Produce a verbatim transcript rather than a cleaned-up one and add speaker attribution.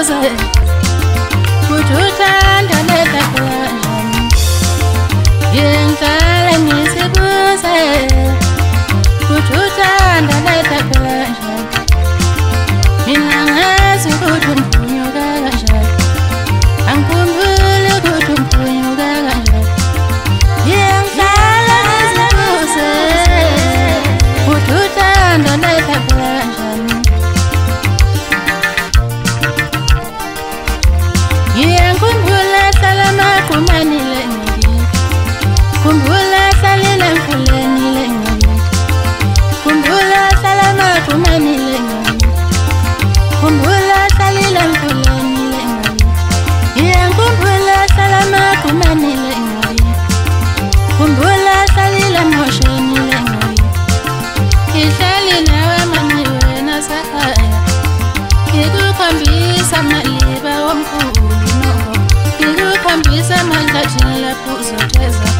Speaker 1: ngizibuze ukuthi uthando letha kanjani. Ngihlale ngizibuze ukuthi uthando letha kanjani. Mina ngazi ukuthi umpunyuka kanjani, angikhumbuli ukuthi umpunyuka kanjani. Ngihlale ngizibuze ukuthi uthando letha kanjani. Ngiyakhumbula hlala magumeni lengakithi, khumbula hlalile emfuleni lengakithi, khumbula hlala magumeni lengakithi, khumbula hlalile emfuleni lengakithi. Ngiyakhumbula hlala magumeni lengakithi, khumbula hlalile emosheni lengakithi. Ngihleli nawe mani wena sakhaya, ngikukhombisa maliba womkhulu, ngikukhambisa manje lapho uzotheza